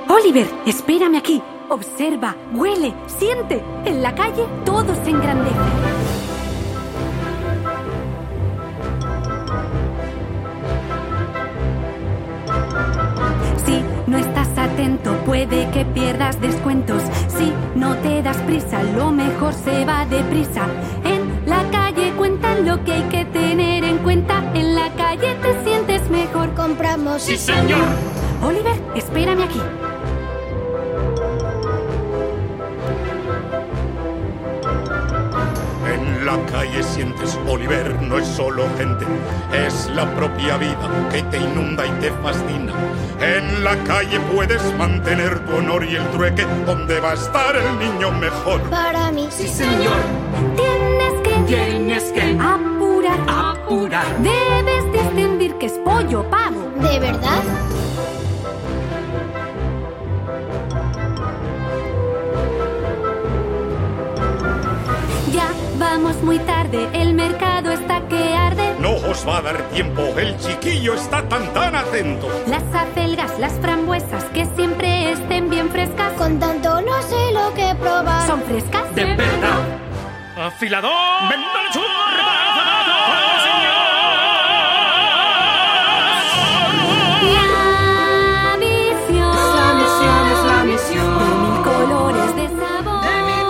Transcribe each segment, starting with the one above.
Oliver, espérame aquí. Observa, huele, siente. En la calle todo se engrandece. Si no estás atento, puede que pierdas descuentos. Si no te das prisa, lo mejor se va deprisa. En la calle cuentan lo que hay que tener en cuenta. En la calle te sientes mejor. Compramos. ¡Sí, señor! Oliver, espérame aquí. En la calle sientes, Oliver, no es solo gente, es la propia vida que te inunda y te fascina. En la calle puedes mantener tu honor y el trueque, donde va a estar el niño mejor. Para mí. ¡Sí, señor! Tienes que apurar. Debes distinguir que es pollo pavo. ¿De verdad? Ya vamos muy tarde, el mercado está que arde. No os va a dar tiempo, el chiquillo está tan atento. Las acelgas, las frambuesas, que siempre estén bien frescas. Con tanto no sé lo que probar. ¿Son frescas? ¡De verdad! ¡Afilador! ¡Venda lechuga! La misión. De mil colores de sabor.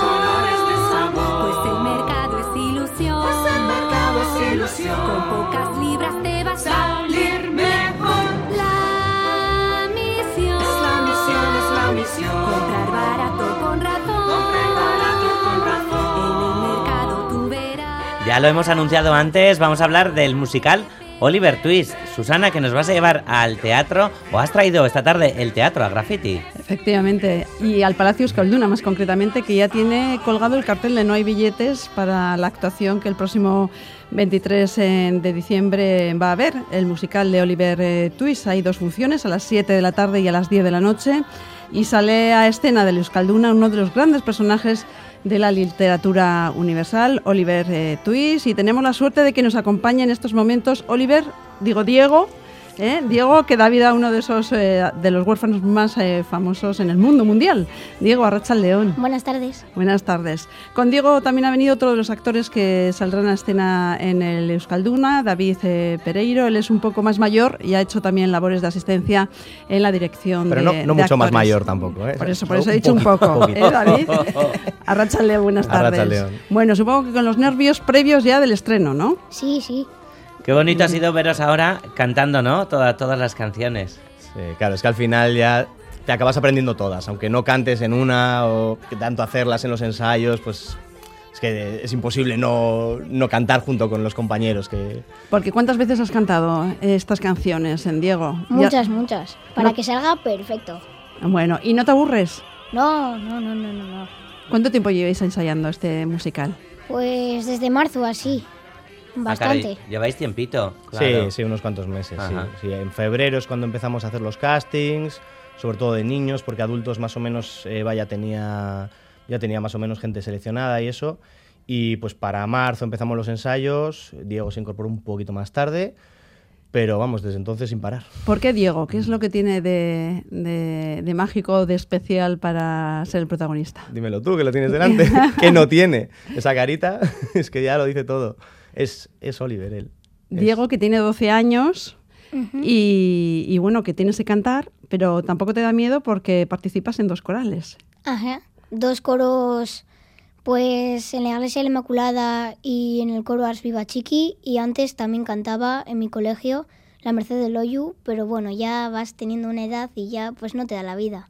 Pues el mercado es ilusión. Con pocas libras te vas a salir mejor. La misión. Es la misión. Comprar barato con razón. En el mercado tú verás. Ya lo hemos anunciado antes, vamos a hablar del musical Oliver Twist. Susana, que nos vas a llevar al teatro, o has traído esta tarde el teatro a Graffiti. Efectivamente, y al Palacio Euskalduna más concretamente, que ya tiene colgado el cartel de No hay billetes para la actuación que el próximo 23 de diciembre va a haber, el musical de Oliver Twist. Hay 2 funciones, a las 7 de la tarde y a las 10 de la noche, y sale a escena del Euskalduna uno de los grandes personajes de la literatura universal, Oliver Twist, y tenemos la suerte de que nos acompañe en estos momentos Diego, Diego, que da vida a uno de esos de los huérfanos más famosos en el mundo mundial. Diego, arratsaldeon. Buenas tardes. Buenas tardes. Con Diego también ha venido otro de los actores que saldrán a escena en el Euskalduna, David Pereiro. Él es un poco más mayor y ha hecho también labores de asistencia en la dirección. Pero de no mucho actores. más mayor tampoco, ¿eh? Por eso he dicho un poco, David? Arratsaldeon, buenas tardes. Arratsaldeon. Bueno, supongo que con los nervios previos ya del estreno, ¿no? Sí. Qué bonito ha sido veros ahora cantando, ¿no? Todas las canciones. Sí, claro, es que al final ya te acabas aprendiendo todas, aunque no cantes en una o que tanto hacerlas en los ensayos, pues es que es imposible no cantar junto con los compañeros. Porque ¿cuántas veces has cantado estas canciones, Diego? Muchas. Para No. que salga perfecto. Bueno, ¿y no te aburres? No. ¿Cuánto tiempo lleváis ensayando este musical? Pues desde marzo así. Bastante. Ah, caray, lleváis tiempito. Claro. Sí, unos cuantos meses. Ajá. Sí. En febrero es cuando empezamos a hacer los castings, sobre todo de niños, porque adultos más o menos ya tenía más o menos gente seleccionada y eso. Y pues para marzo empezamos los ensayos, Diego se incorporó un poquito más tarde, pero vamos, desde entonces sin parar. ¿Por qué Diego? ¿Qué es lo que tiene de mágico, de especial para ser el protagonista? Dímelo tú, que lo tienes delante. ¿Qué no tiene? Esa carita es que ya lo dice todo. Es Oliver, él. Diego, que tiene 12 años y bueno, que tienes que cantar, pero tampoco te da miedo porque participas en 2 corales. Ajá. 2 coros, pues en la Iglesia de la Inmaculada y en el coro Ars Viva Chiqui, y antes también cantaba en mi colegio la Merced del Oyu, pero bueno, ya vas teniendo una edad y ya pues no te da la vida.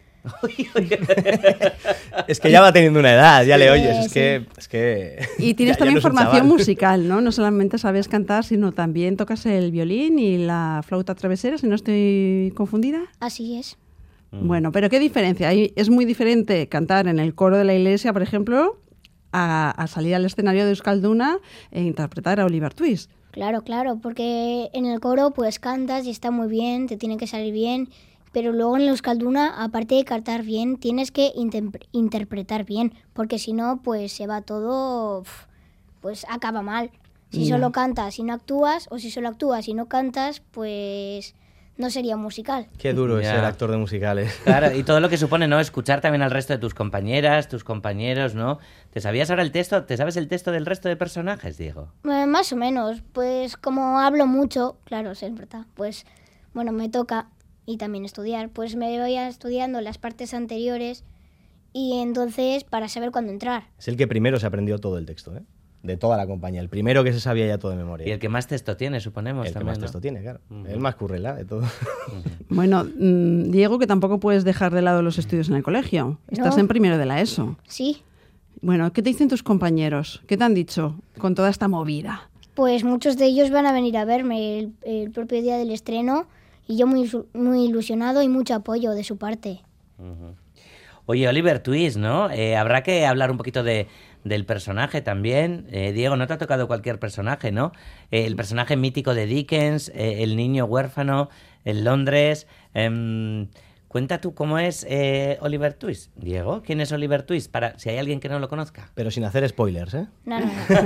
Es que ya va teniendo una edad, ya le oyes, sí. es que Y tienes ya también no es un formación chaval. musical, ¿no? No solamente sabes cantar, sino también tocas el violín y la flauta travesera, si no estoy confundida. Así es. Bueno, pero ¿qué diferencia? Es muy diferente cantar en el coro de la iglesia, por ejemplo, a salir al escenario de Euskalduna e interpretar a Oliver Twist. Claro, porque en el coro pues cantas y está muy bien, te tiene que salir bien, pero luego en la Euskalduna, aparte de cantar bien, tienes que interpretar bien, porque si no, pues se va todo, pues acaba mal. Si solo cantas y no actúas, o si solo actúas y no cantas, pues no sería un musical. Qué duro es Ya. ser actor de musicales. Claro, y todo lo que supone, ¿no? Escuchar también al resto de tus compañeras, tus compañeros, ¿no? ¿Te sabías ahora el texto? ¿Te sabes el texto del resto de personajes, Diego? Más o menos, pues como hablo mucho, claro, es verdad, pues bueno, me toca y también estudiar, pues me voy estudiando las partes anteriores y entonces para saber cuándo entrar. Es el que primero se aprendió todo el texto, ¿eh? De toda la compañía. El primero que se sabía ya todo de memoria. Y el que más texto tiene, suponemos. El que también, más ¿no? texto tiene, claro. El más currela de todo. Bueno, Diego, que tampoco puedes dejar de lado los estudios en el colegio. Estás No. en primero de la ESO. Sí, Bueno, ¿qué te dicen tus compañeros? ¿Qué te han dicho con toda esta movida? pues muchos de ellos van a venir a verme el propio día del estreno y yo muy ilusionado y mucho apoyo de su parte. Oye, Oliver Twist, ¿no? Habrá que hablar un poquito del personaje también. Diego, no te ha tocado cualquier personaje, ¿no? El personaje mítico de Dickens, el niño huérfano en Londres. Cuenta tú cómo es Oliver Twist. Diego, ¿quién es Oliver Twist? Para si hay alguien que no lo conozca. Pero sin hacer spoilers, ¿eh? No.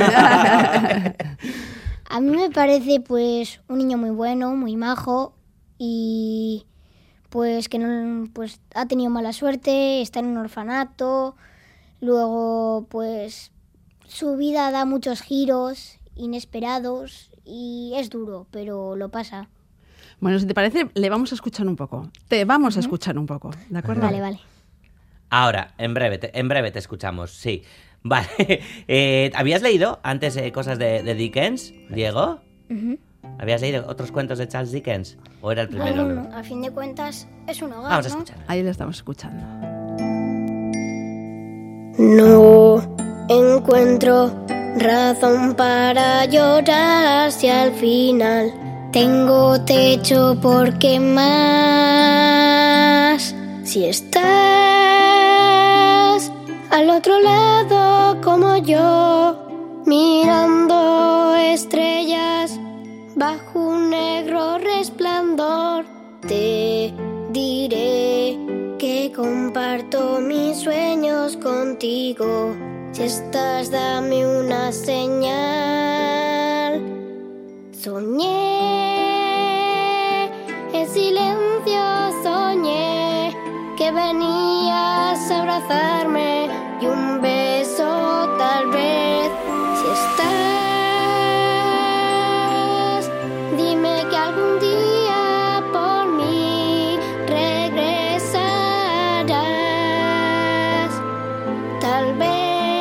A mí me parece pues un niño muy bueno, muy majo y pues que no, pues ha tenido mala suerte, está en un orfanato, luego pues su vida da muchos giros inesperados y es duro, pero lo pasa. Bueno, si te parece, le vamos a escuchar un poco. Te vamos a escuchar un poco, ¿de acuerdo? Vale. Ahora, en breve te escuchamos, sí. Vale. ¿Habías leído antes cosas de Dickens, Diego? Ujú. ¿Habías leído otros cuentos de Charles Dickens? ¿O era el primero? Bueno, a fin de cuentas es un hogar, Vamos a ¿no? escuchar. Ahí le estamos escuchando. No encuentro razón para llorar si al final tengo techo por quemar. Si estás al otro lado como yo, mirando estrellas bajo un negro resplandor, te diré que comparto mis sueños contigo. Si estás, dame una señal. Soñé, en silencio soñé que venías a abrazarme y un beso tal vez. Si estás, dime que algún día por mí regresarás. Tal vez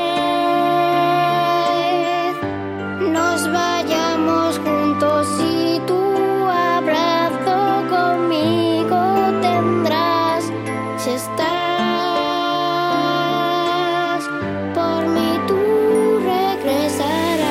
nos vayamos juntos y tu abrazo conmigo tendrás. Si estás, por mí tú regresarás.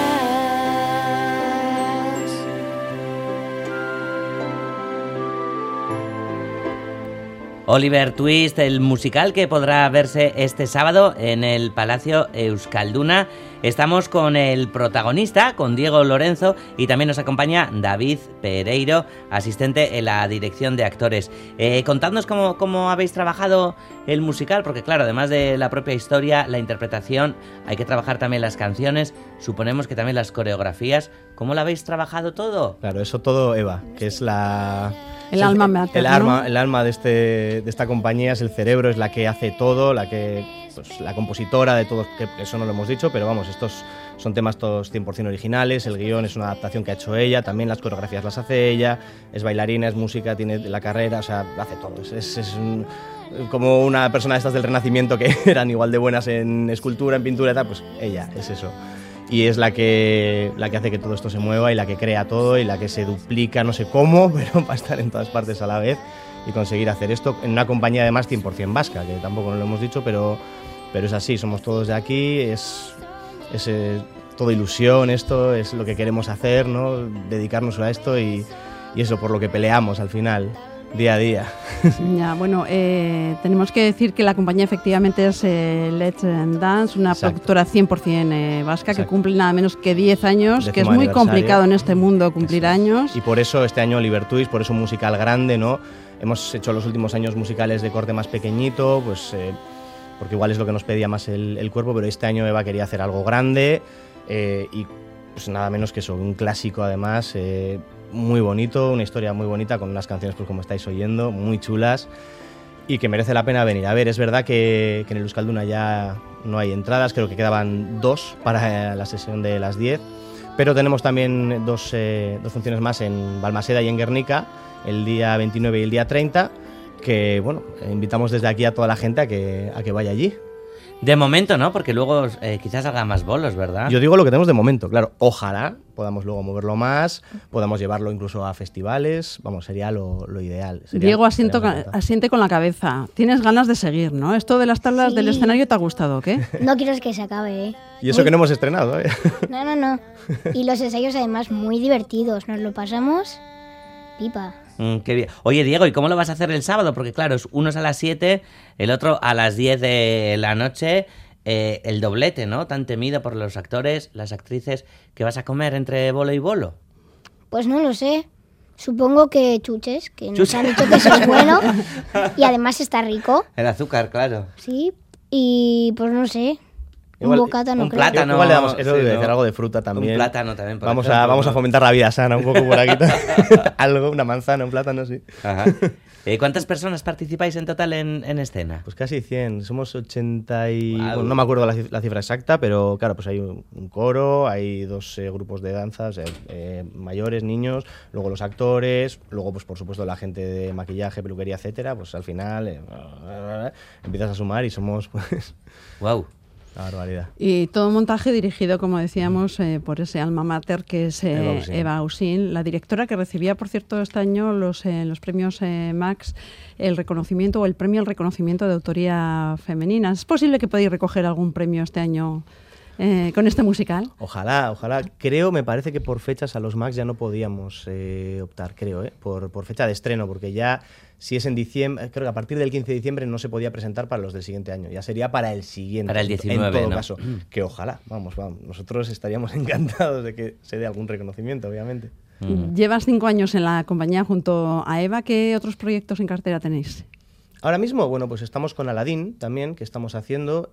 Oliver Twist, el musical que podrá verse este sábado en el Palacio Euskalduna. Estamos con el protagonista, con Diego Lorenzo, y también nos acompaña David Pereiro, asistente en la dirección de actores. Contadnos cómo habéis trabajado el musical, porque claro, además de la propia historia, la interpretación, hay que trabajar también las canciones, suponemos que también las coreografías. ¿Cómo lo habéis trabajado todo? Claro, eso todo Eva, que es la... El alma mater, ¿no? El alma de esta compañía, es el cerebro, es la que hace todo, la compositora de todo, que eso no lo hemos dicho, pero vamos, estos son temas todos 100% originales, el guión es una adaptación que ha hecho ella, también las coreografías las hace ella, es bailarina, es música, tiene la carrera, o sea, hace todo, como una persona de estas del Renacimiento que eran igual de buenas en escultura, en pintura y tal, pues ella es eso. Y es la que hace que todo esto se mueva y la que crea todo y la que se duplica, no sé cómo, pero para estar en todas partes a la vez y conseguir hacer esto en una compañía además 100% vasca, que tampoco nos lo hemos dicho, pero es así, somos todos de aquí, es toda ilusión, esto es lo que queremos hacer, ¿no? Dedicarnos a esto y eso por lo que peleamos al final, día a día. Ya, bueno, tenemos que decir que la compañía efectivamente es Let's Dance, una Exacto. productora 100% vasca. Exacto. Que cumple nada menos que 10 años, que es 10º muy aniversario. complicado en este mundo cumplir Eso es. años. Y por eso este año Oliver Twist, por eso un musical grande, ¿no? Hemos hecho los últimos años musicales de corte más pequeñito, pues porque igual es lo que nos pedía más el cuerpo, pero este año Eva quería hacer algo grande y pues nada menos que eso, un clásico además, muy bonito, una historia muy bonita, con unas canciones, pues como estáis oyendo, muy chulas, y que merece la pena venir a ver. Es verdad que en el Euskalduna ya no hay entradas, creo que quedaban 2 para la sesión de las 10, pero tenemos también dos funciones más en Balmaseda y en Guernica, el día 29 y el día 30, que bueno, invitamos desde aquí a toda la gente a que vaya allí. De momento, ¿no? Porque luego quizás salga más bolos, ¿verdad? Yo digo lo que tenemos de momento, claro. Ojalá podamos luego moverlo más, podamos llevarlo incluso a festivales. Vamos, sería lo ideal. Diego, asiente con la cabeza. Tienes ganas de seguir, ¿no? Esto de las tablas del escenario, ¿te ha gustado o qué? No quiero que se acabe, ¿eh? Y eso que no hemos estrenado, ¿eh? No. Y los ensayos además muy divertidos. Nos lo pasamos pipa. Qué bien. Oye, Diego, ¿y cómo lo vas a hacer el sábado? Porque claro, uno es a las 7, el otro a las 10 de la noche. El doblete, ¿no? Tan temido por los actores, las actrices. ¿Qué vas a comer entre bolo y bolo? Pues no lo sé. Supongo que chuches, que nos han dicho que eso es bueno. Y además está rico. El azúcar, claro. Sí. Y pues no sé. Igual, un bocata no un creo. plátano. Igual le damos eso Sí, de ¿no? hacer algo de fruta también. Un plátano también. Por Vamos ejemplo, a fomentar la vida sana un poco por aquí. Algo, una manzana, un plátano, sí. Ajá. ¿Cuántas personas participáis en total en escena? Pues casi 100, somos 80 y... Wow. Bueno, no me acuerdo la cifra exacta, pero claro, pues hay un coro, hay 2 grupos de danzas, mayores, niños, luego los actores, luego pues por supuesto la gente de maquillaje, peluquería, etcétera, pues al final empiezas a sumar y somos pues... Wow. La barbaridad. Y todo montaje dirigido, como decíamos, por ese alma mater que es Eva Ausín, la directora que recibía, por cierto, este año los premios Max, el reconocimiento o el premio al reconocimiento de autoría femenina. ¿Es posible que podáis recoger algún premio este año con este musical? Ojalá. Me parece que por fechas a los Max ya no podíamos optar, por fecha de estreno, porque ya si es en diciembre, creo que a partir del 15 de diciembre no se podía presentar para los del siguiente año, ya sería para el siguiente. Para el 19, en todo ¿no? caso, que ojalá, vamos, nosotros estaríamos encantados de que se dé algún reconocimiento, obviamente. Llevas 5 años en la compañía junto a Eva. ¿Qué otros proyectos en cartera tenéis? Ahora mismo, bueno, pues estamos con Aladdin también, que estamos haciendo.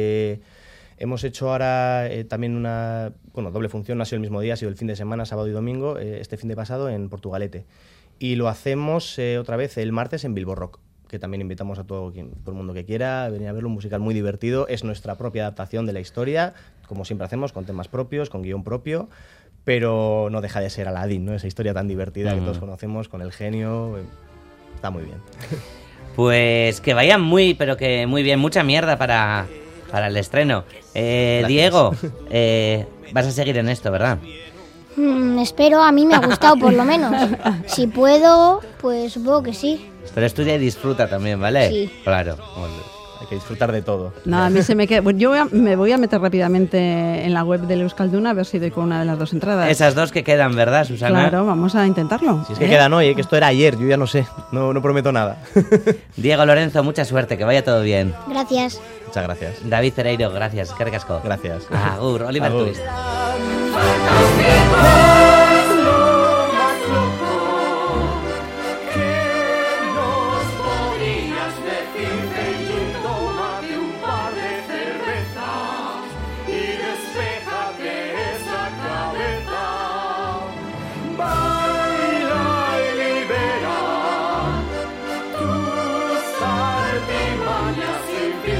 Hemos hecho ahora también una doble función, no ha sido el mismo día, ha sido el fin de semana, sábado y domingo, este fin de pasado en Portugalete. Y lo hacemos otra vez el martes en Bilbo Rock, que también invitamos a todo el mundo que quiera venir a verlo, un musical muy divertido. Es nuestra propia adaptación de la historia, como siempre hacemos, con temas propios, con guión propio, pero no deja de ser Aladdin, ¿no? Esa historia tan divertida que todos conocemos, con el genio, está muy bien. Pues que vayan pero que muy bien, mucha mierda para el estreno. Diego, vas a seguir en esto, ¿verdad? Espero, a mí me ha gustado por lo menos. Si puedo, pues supongo que sí. Pero estudia y disfruta también, ¿vale? Sí. Claro. Hay que disfrutar de todo. Nada, a mí se me queda... Bueno, yo me voy a meter rápidamente en la web del Euskalduna a ver si doy con una de las 2 entradas. Esas 2 que quedan, ¿verdad, Susana? Claro, vamos a intentarlo. Si es que quedan hoy, que esto era ayer, yo ya no sé, no prometo nada. Diego Lorenzo, mucha suerte, que vaya todo bien. Gracias. Muchas gracias. David Pereiro, gracias, que ricasco. Gracias. Agur, Oliver Agur. Twist. Artimañas sin fin.